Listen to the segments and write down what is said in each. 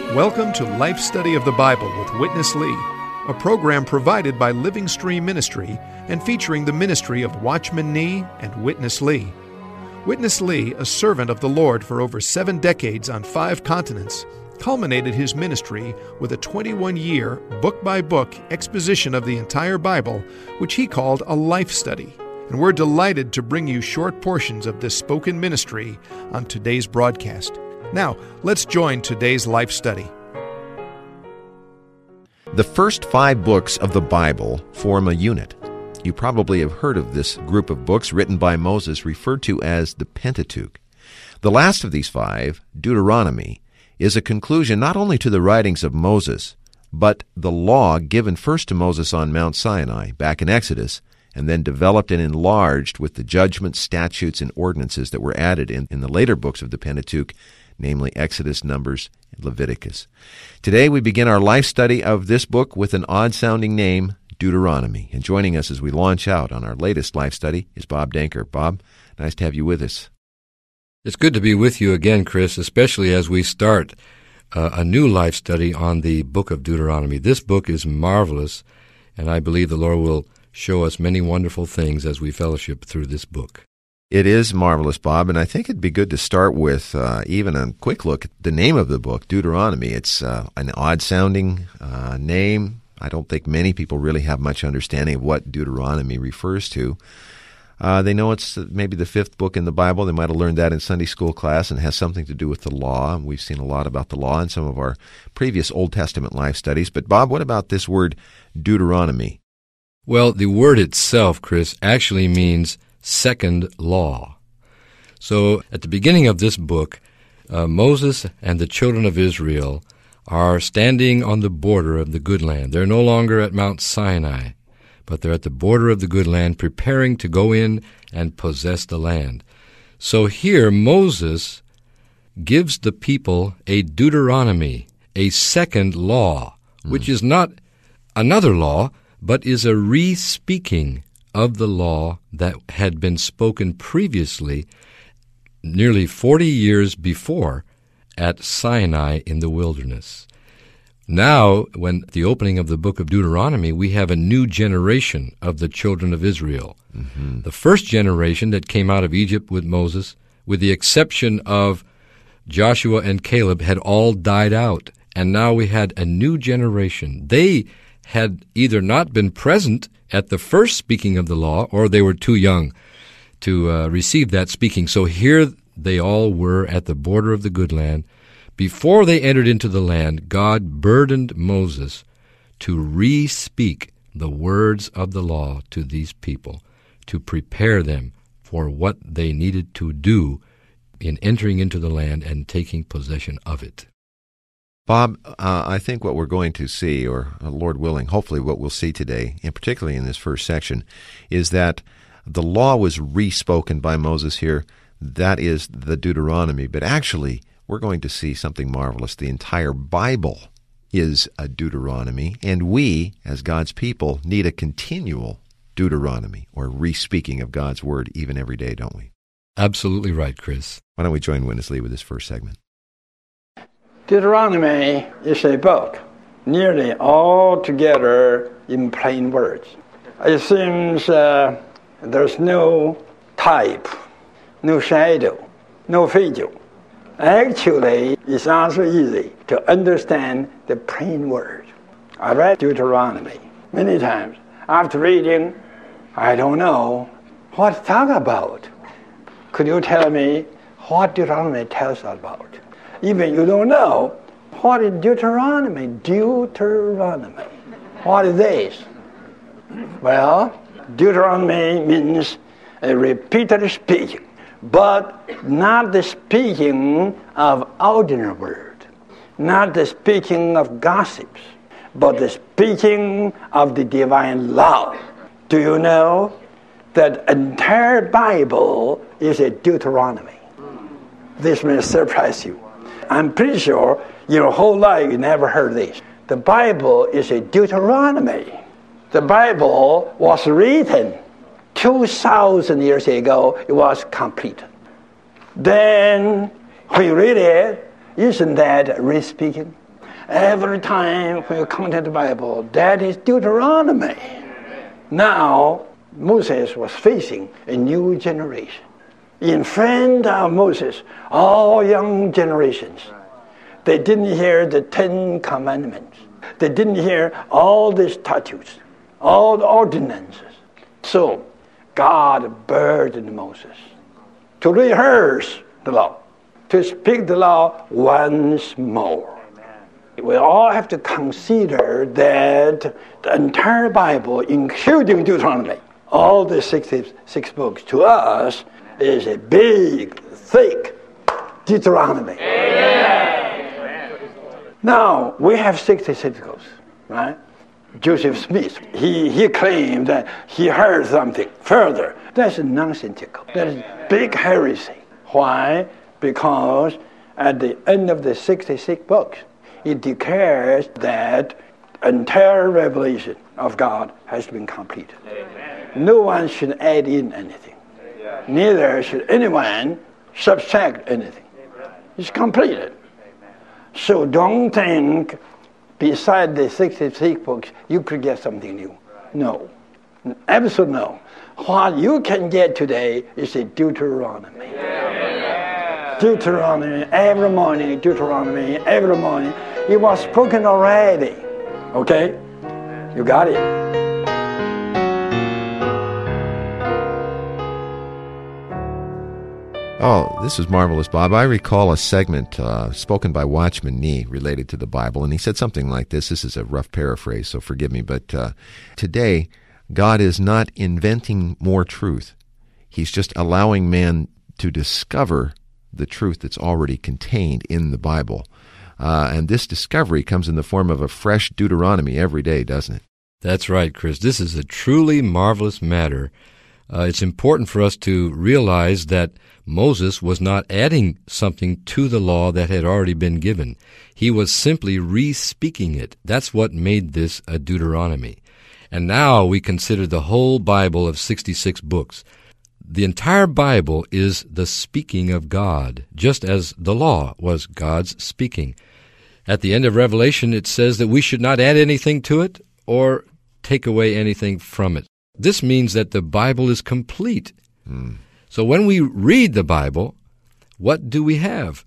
Welcome to Life Study of the Bible with Witness Lee, a program provided by Living Stream Ministry and featuring the ministry of Watchman Nee and Witness Lee. Witness Lee, a servant of the Lord for over 7 decades on 5 continents, culminated his ministry with a 21-year, book-by-book exposition of the entire Bible, which he called a life study. And we're delighted to bring you short portions of this spoken ministry on today's broadcast. Now, let's join today's life study. The first 5 books of the Bible form a unit. You probably have heard of this group of books written by Moses referred to as the Pentateuch. The last of these 5, Deuteronomy, is a conclusion not only to the writings of Moses, but the law given first to Moses on Mount Sinai back in Exodus, and then developed and enlarged with the judgments, statutes, and ordinances that were added in the later books of the Pentateuch, namely Exodus, Numbers, and Leviticus. Today we begin our life study of this book with an odd-sounding name, Deuteronomy. And joining us as we launch out on our latest life study is Bob Danker. Bob, nice to have you with us. It's good to be with you again, Chris, especially as we start a new life study on the book of Deuteronomy. This book is marvelous, and I believe the Lord will show us many wonderful things as we fellowship through this book. It is marvelous, Bob, and I think it'd be good to start with even a quick look at the name of the book, Deuteronomy. It's an odd-sounding name. I don't think many people really have much understanding of what Deuteronomy refers to. They know it's maybe the 5th book in the Bible. They might have learned that in Sunday school class and has something to do with the law. We've seen a lot about the law in some of our previous Old Testament life studies. But, Bob, what about this word Deuteronomy? Well, the word itself, Chris, actually means second law. So at the beginning of this book, Moses and the children of Israel are standing on the border of the good land. They're no longer at Mount Sinai, but they're at the border of the good land, preparing to go in and possess the land. So here Moses gives the people a Deuteronomy, a second law, which is not another law, but is a re-speaking of the law that had been spoken previously nearly 40 years before at Sinai in the wilderness. Now, when the opening of the book of Deuteronomy, we have a new generation of the children of Israel. Mm-hmm. The first generation that came out of Egypt with Moses, with the exception of Joshua and Caleb, had all died out. And now we had a new generation. They had either not been present at the first speaking of the law, or they were too young to receive that speaking. So here they all were at the border of the good land. Before they entered into the land, God burdened Moses to re-speak the words of the law to these people, to prepare them for what they needed to do in entering into the land and taking possession of it. Bob, I think what we're going to see, or Lord willing, hopefully what we'll see today, and particularly in this first section, is that the law was re-spoken by Moses here. That is the Deuteronomy. But actually, we're going to see something marvelous. The entire Bible is a Deuteronomy, and we, as God's people, need a continual Deuteronomy, or re-speaking of God's Word, even every day, don't we? Absolutely right, Chris. Why don't we join Witness Lee with this first segment? Deuteronomy is a book nearly all together in plain words. It seems there's no type, no shadow, no figure. Actually, it's also easy to understand the plain word. I read Deuteronomy many times. After reading, I don't know what to talk about. Could you tell me what Deuteronomy tells us about? Even you don't know, what is Deuteronomy? Deuteronomy. What is this? Well, Deuteronomy means a repeated speaking, but not the speaking of ordinary word, not the speaking of gossips, but the speaking of the divine law. Do you know that entire Bible is a Deuteronomy? This may surprise you. I'm pretty sure your whole life you never heard this. The Bible is a Deuteronomy. The Bible was written 2,000 years ago. It was completed. Then when you read it, isn't that re-speaking? every time when you come to the Bible, that is Deuteronomy. Now, Moses was facing a new generation. In front of Moses, all young generations, they didn't hear the 10 Commandments. They didn't hear all the statutes, all the ordinances. So, God burdened Moses to rehearse the law, to speak the law once more. We all have to consider that the entire Bible, including Deuteronomy, all the 66 books, to us is a big, thick Deuteronomy. Amen. Now, we have 66 books, right? Joseph Smith, he claimed that he heard something further. That's nonsensical. That is big heresy. Why? Because at the end of the 66 books, it declares that entire revelation of God has been completed. Amen. No one should add in anything. Yeah. Neither should anyone subtract anything. Amen. It's completed. Amen. So don't think beside the 66 books you could get something new. Right. No. Absolutely no. What you can get today is a Deuteronomy. Yeah. Deuteronomy, every morning, Deuteronomy, every morning. It was spoken already. Okay? You got it. Oh, this is marvelous, Bob. I recall a segment spoken by Watchman Nee related to the Bible, and he said something like this. This is a rough paraphrase, so forgive me, but today, God is not inventing more truth. He's just allowing man to discover the truth that's already contained in the Bible. And this discovery comes in the form of a fresh Deuteronomy every day, doesn't it? That's right, Chris. This is a truly marvelous matter. It's important for us to realize that Moses was not adding something to the law that had already been given. He was simply re-speaking it. That's what made this a Deuteronomy. And now we consider the whole Bible of 66 books. The entire Bible is the speaking of God, just as the law was God's speaking. At the end of Revelation, it says that we should not add anything to it or take away anything from it. This means that the Bible is complete. So when we read the Bible, what do we have?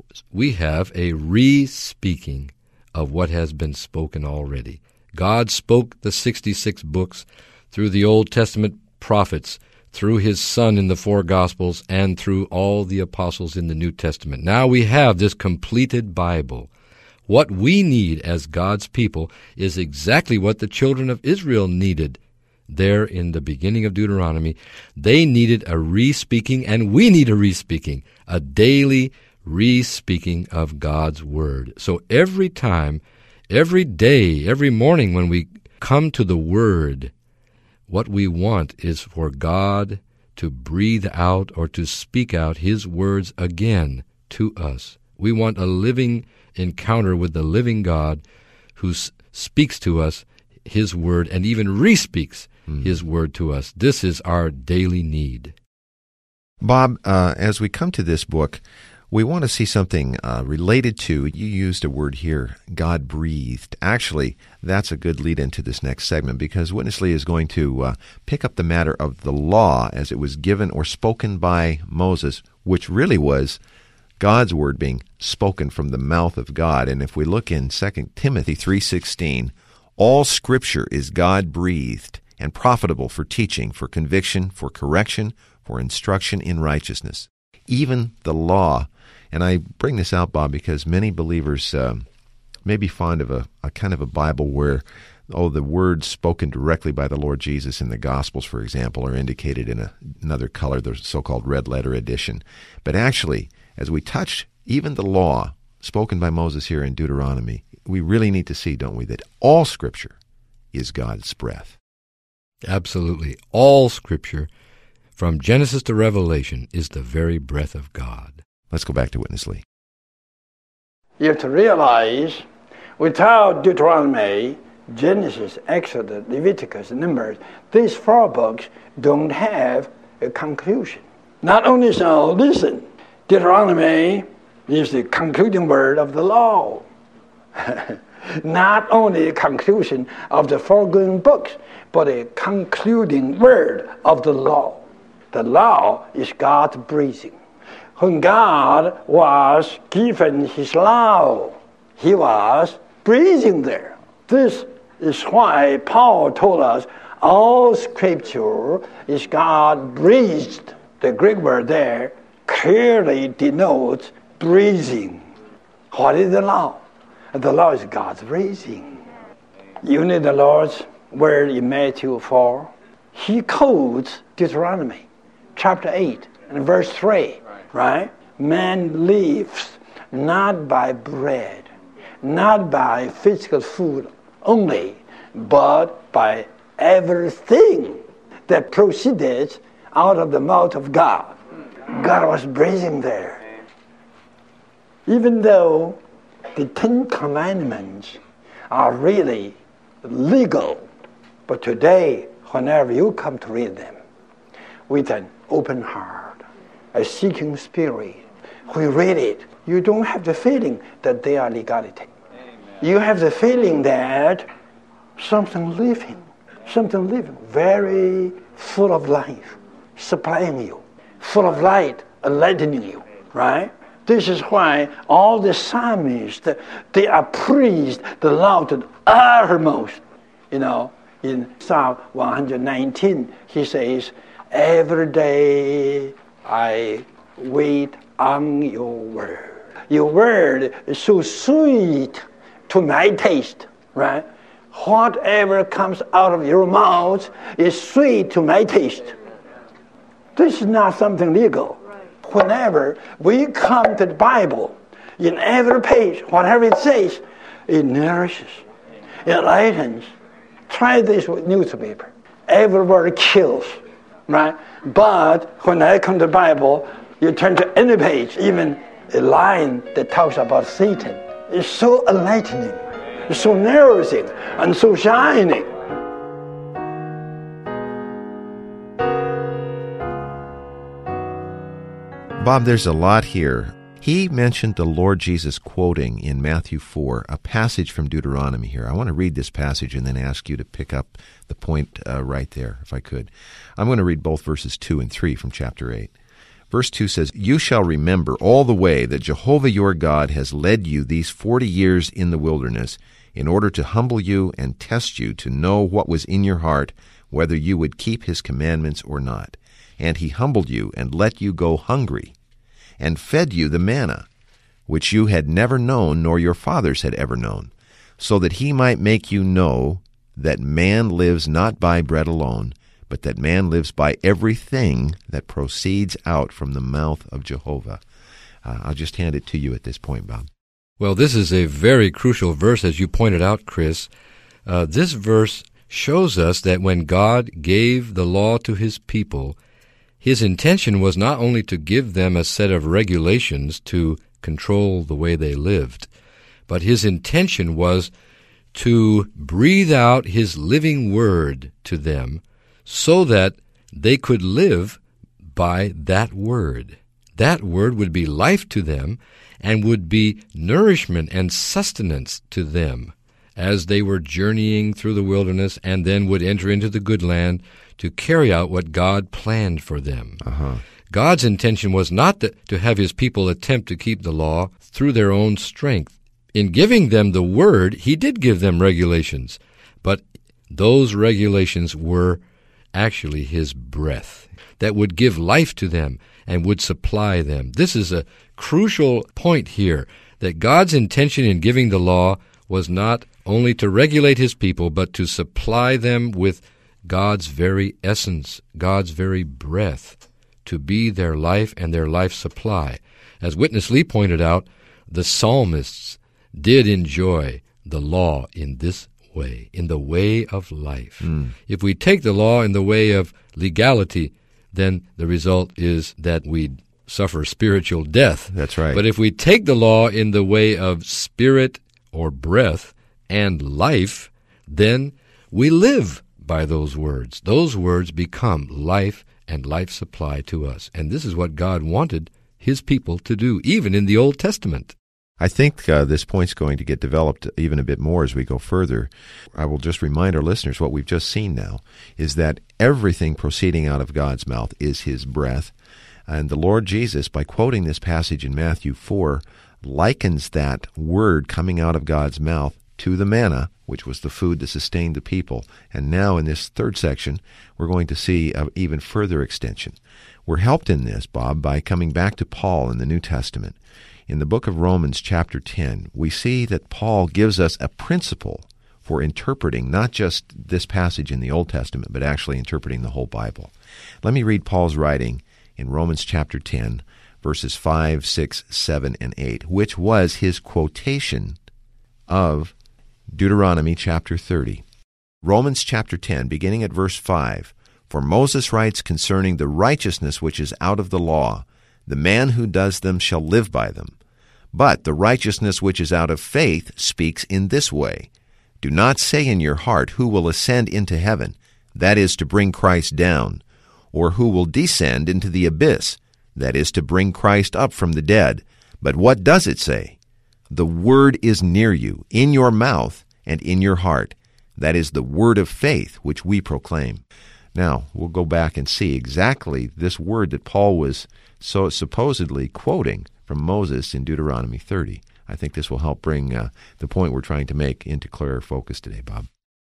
We have a re-speaking of what has been spoken already. God spoke the 66 books through the Old Testament prophets, through His Son in the 4 Gospels, and through all the apostles in the New Testament. Now we have this completed Bible. What we need as God's people is exactly what the children of Israel needed there in the beginning of Deuteronomy. They needed a re-speaking, and we need a re-speaking, a daily re-speaking of God's Word. So every time, every day, every morning when we come to the Word, what we want is for God to breathe out or to speak out His words again to us. We want a living encounter with the living God who speaks to us His word and even re-speaks His word to us. This is our daily need. Bob, as we come to this book, we want to see something related to, you used a word here, God breathed. Actually, that's a good lead into this next segment because Witness Lee is going to pick up the matter of the law as it was given or spoken by Moses, which really was God's word being spoken from the mouth of God. And if we look in 2 Timothy 3:16, all Scripture is God-breathed and profitable for teaching, for conviction, for correction, for instruction in righteousness. Even the law. And I bring this out, Bob, because many believers may be fond of a kind of a Bible where, the words spoken directly by the Lord Jesus in the Gospels, for example, are indicated in another color, the so-called red letter edition. But actually, as we touch even the law spoken by Moses here in Deuteronomy, we really need to see, don't we, that all Scripture is God's breath. Absolutely. All Scripture, from Genesis to Revelation, is the very breath of God. Let's go back to Witness Lee. You have to realize, without Deuteronomy, Genesis, Exodus, Leviticus, Numbers, these 4 books don't have a conclusion. Not only so, listen, Deuteronomy is the concluding word of the law. Not only a conclusion of the foregoing books, but a concluding word of the law. The law is God's breathing. When God was given his law, he was breathing there. This is why Paul told us all Scripture is God breathed. The Greek word there clearly denotes breathing. What is the law? The law is God's breathing. You know the Lord's word in Matthew 4. He quotes Deuteronomy chapter 8 and verse 3, right? Man lives not by bread, not by physical food only, but by everything that proceeded out of the mouth of God. God was breathing there. Even though the Ten Commandments are really legal, but today, whenever you come to read them with an open heart, a seeking spirit, we read it, you don't have the feeling that they are legality. Amen. You have the feeling that something living, very full of life, supplying you, full of light, enlightening you, right? This is why all the psalmists, they are praised the loud and uttermost. You know, in Psalm 119, he says, every day I wait on your word. Your word is so sweet to my taste, right? Whatever comes out of your mouth is sweet to my taste. This is not something legal. Whenever we come to the Bible, in every page, whatever it says, it nourishes, it enlightens. Try this with newspaper. Every word kills, right? But when I come to the Bible, you turn to any page, even a line that talks about Satan. It's so enlightening, it's so nourishing, and so shining. Bob, there's a lot here. He mentioned the Lord Jesus quoting in Matthew 4 a passage from Deuteronomy here. I want to read this passage and then ask you to pick up the point right there, if I could. I'm going to read both verses 2 and 3 from chapter 8. Verse 2 says, "You shall remember all the way that Jehovah your God has led you these 40 years in the wilderness, in order to humble you and test you to know what was in your heart, whether you would keep his commandments or not. And he humbled you and let you go hungry, and fed you the manna, which you had never known, nor your fathers had ever known, so that he might make you know that man lives not by bread alone, but that man lives by everything that proceeds out from the mouth of Jehovah." I'll just hand it to you at this point, Bob. Well, this is a very crucial verse, as you pointed out, Chris. This verse shows us that when God gave the law to his people, his intention was not only to give them a set of regulations to control the way they lived, but his intention was to breathe out his living word to them so that they could live by that word. That word would be life to them and would be nourishment and sustenance to them as they were journeying through the wilderness and then would enter into the good land to carry out what God planned for them. God's intention was not to have his people attempt to keep the law through their own strength. In giving them the word, he did give them regulations, but those regulations were actually his breath that would give life to them and would supply them. This is a crucial point here, that God's intention in giving the law was not only to regulate his people, but to supply them with God's very essence, God's very breath, to be their life and their life supply. As Witness Lee pointed out, the psalmists did enjoy the law in this way, in the way of life. If we take the law in the way of legality, then the result is that we suffer spiritual death. That's right. But if we take the law in the way of spirit or breath and life, then we live by those words. Those words become life and life supply to us. And this is what God wanted his people to do, even in the Old Testament. I think this point's going to get developed even a bit more as we go further. I will just remind our listeners what we've just seen now is that everything proceeding out of God's mouth is His breath. And the Lord Jesus, by quoting this passage in Matthew 4, likens that word coming out of God's mouth to the manna, which was the food that sustained the people. And now in this third section, we're going to see an even further extension. We're helped in this, Bob, by coming back to Paul in the New Testament. In the book of Romans, chapter 10, we see that Paul gives us a principle for interpreting not just this passage in the Old Testament, but actually interpreting the whole Bible. Let me read Paul's writing in Romans chapter 10, verses 5, 6, 7, and 8, which was his quotation of Deuteronomy chapter 30. Romans chapter 10, beginning at verse 5, "For Moses writes concerning the righteousness which is out of the law, the man who does them shall live by them. But the righteousness which is out of faith speaks in this way, do not say in your heart, who will ascend into heaven, that is to bring Christ down, or who will descend into the abyss, that is to bring Christ up from the dead. But what does it say? The word is near you, in your mouth and in your heart. That is the word of faith which we proclaim." Now, we'll go back and see exactly this word that Paul was so supposedly quoting from Moses in Deuteronomy 30. I think this will help bring the point we're trying to make into clearer focus today, Bob.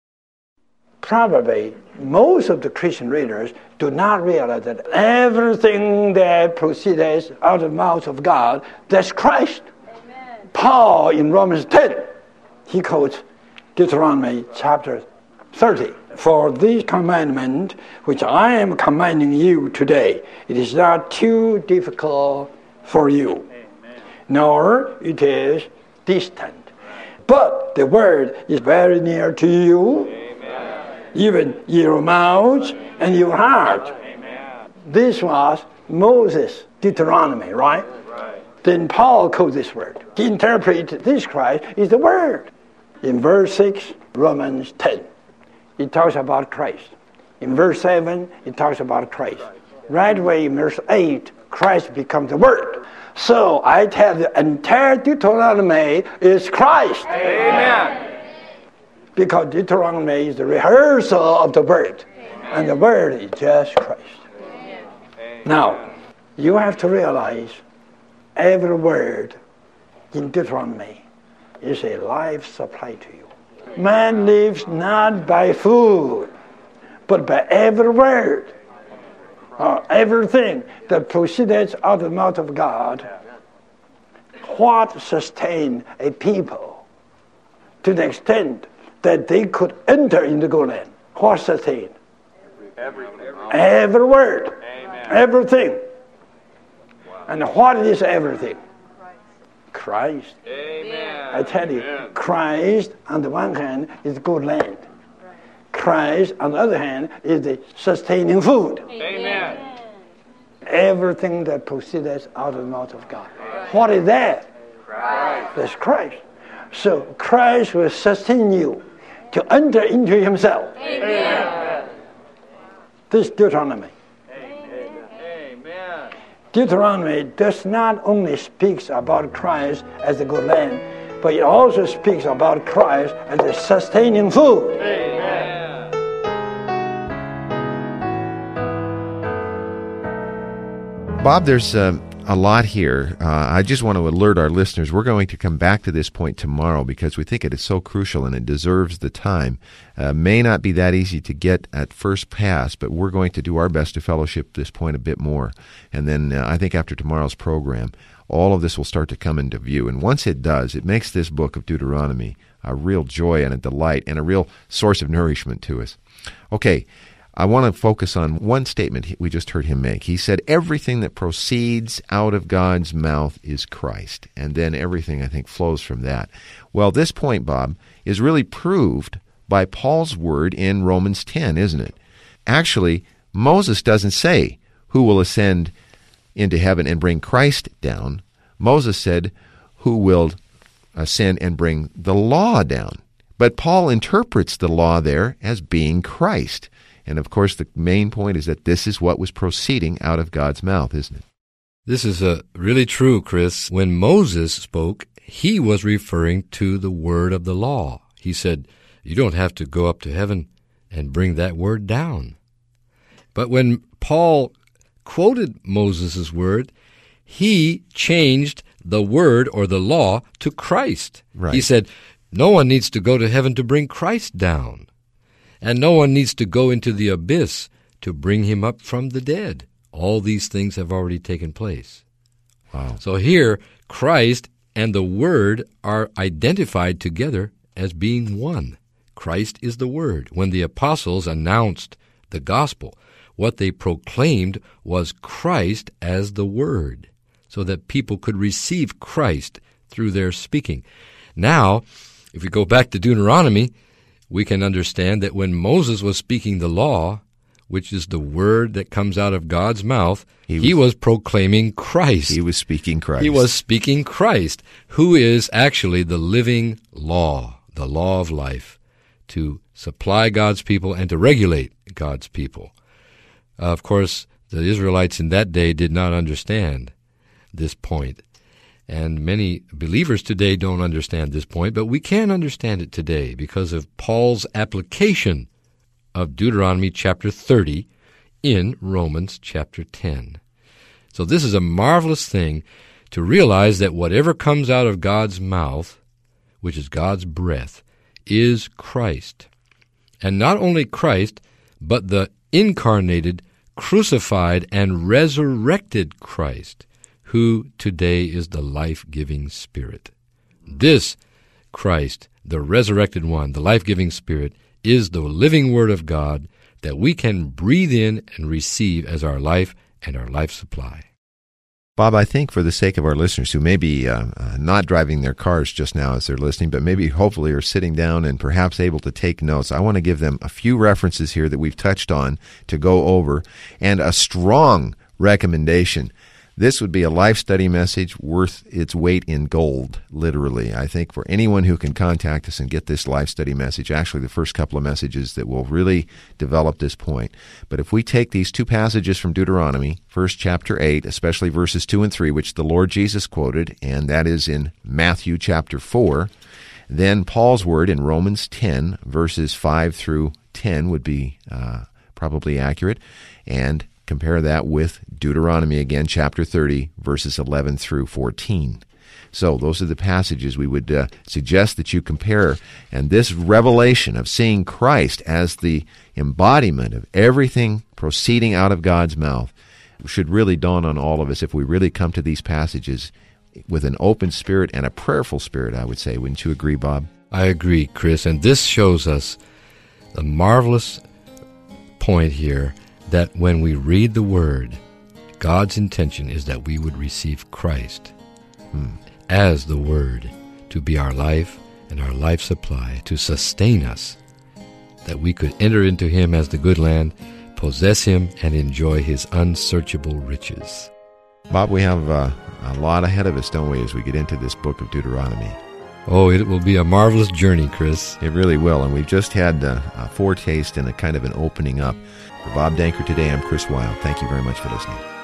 Probably most of the Christian readers do not realize that everything that proceeds out of the mouth of God, that's Christ. Amen. Paul in Romans 10, he quotes Deuteronomy chapter 30. "For this commandment which I am commanding you today, it is not too difficult for you, Amen. Nor it is distant. But the word is very near to you, Amen. Even in your mouth and your heart." Amen. This was Moses' Deuteronomy, right? Then Paul quotes this word. He interprets this Christ is the word. In verse 6, Romans 10. It talks about Christ. In verse 7, it talks about Christ. Right away in verse 8, Christ becomes the Word. So I tell the entire Deuteronomy is Christ. Amen. Because Deuteronomy is the rehearsal of the Word. And the Word is just Christ. Amen. Now, you have to realize every word in Deuteronomy is a life supply to you. Man lives not by food, but by every word, everything that proceeds out of the mouth of God. What sustained a people to the extent that they could enter into the land? What sustained? Every word. Amen. Everything. Wow. And what is everything? Christ. Amen. I tell you, Christ on the one hand is good land. Christ on the other hand is the sustaining food. Amen. Everything that proceeds out of the mouth of God. What is that? Christ. That's Christ. So Christ will sustain you to enter into Himself. Amen. This Deuteronomy. Deuteronomy does not only speak about Christ as the good land, but it also speaks about Christ as the sustaining food. Amen. Bob, there's a lot here. I just want to alert our listeners, we're going to come back to this point tomorrow because we think it is so crucial and it deserves the time. May not be that easy to get at first pass, but we're going to do our best to fellowship this point a bit more. And then I think after tomorrow's program, all of this will start to come into view. And once it does, it makes this book of Deuteronomy a real joy and a delight and a real source of nourishment to us. Okay. I want to focus on one statement we just heard him make. He said, everything that proceeds out of God's mouth is Christ. And then everything, I think, flows from that. Well, this point, Bob, is really proved by Paul's word in Romans 10, isn't it? Actually, Moses doesn't say, who will ascend into heaven and bring Christ down. Moses said, who will ascend and bring the law down. But Paul interprets the law there as being Christ. And, of course, the main point is that this is what was proceeding out of God's mouth, isn't it? This is really true, Chris. When Moses spoke, he was referring to the word of the law. He said, you don't have to go up to heaven and bring that word down. But when Paul quoted Moses' word, he changed the word or the law to Christ. Right. He said, no one needs to go to heaven to bring Christ down, and no one needs to go into the abyss to bring him up from the dead. All these things have already taken place. Wow. So here, Christ and the Word are identified together as being one. Christ is the Word. When the apostles announced the gospel, what they proclaimed was Christ as the Word, so that people could receive Christ through their speaking. Now, if we go back to Deuteronomy, we can understand that when Moses was speaking the law, which is the word that comes out of God's mouth, he was proclaiming Christ. He was speaking Christ. He was speaking Christ, who is actually the living law, the law of life, to supply God's people and to regulate God's people. Of course, the Israelites in that day did not understand this point, and many believers today don't understand this point, but we can understand it today because of Paul's application of Deuteronomy chapter 30 in Romans chapter 10. So this is a marvelous thing to realize that whatever comes out of God's mouth, which is God's breath, is Christ. And not only Christ, but the incarnated, crucified, and resurrected Christ, who today is the life-giving Spirit. This Christ, the resurrected one, the life-giving Spirit, is the living Word of God that we can breathe in and receive as our life and our life supply. Bob, I think for the sake of our listeners who may be not driving their cars just now as they're listening, but maybe hopefully are sitting down and perhaps able to take notes, I want to give them a few references here that we've touched on to go over, and a strong recommendation. This would be a life study message worth its weight in gold, literally. I think for anyone who can contact us and get this life study message, actually the first couple of messages that will really develop this point. But if we take these two passages from Deuteronomy, first chapter 8, especially verses 2 and 3, which the Lord Jesus quoted, and that is in Matthew chapter 4, then Paul's word in Romans 10, verses 5 through 10 would be probably accurate, and compare that with Deuteronomy again, chapter 30, verses 11 through 14. So those are the passages we would suggest that you compare. And this revelation of seeing Christ as the embodiment of everything proceeding out of God's mouth should really dawn on all of us if we really come to these passages with an open spirit and a prayerful spirit, I would say. Wouldn't you agree, Bob? I agree, Chris. And this shows us the marvelous point here that when we read the Word, God's intention is that we would receive Christ as the Word to be our life and our life supply, to sustain us, that we could enter into Him as the good land, possess Him, and enjoy His unsearchable riches. Bob, we have a lot ahead of us, don't we, as we get into this book of Deuteronomy? Oh, it will be a marvelous journey, Chris. It really will, and we've just had a foretaste and a kind of an opening up. For Bob Danker today, I'm Chris Wilde. Thank you very much for listening.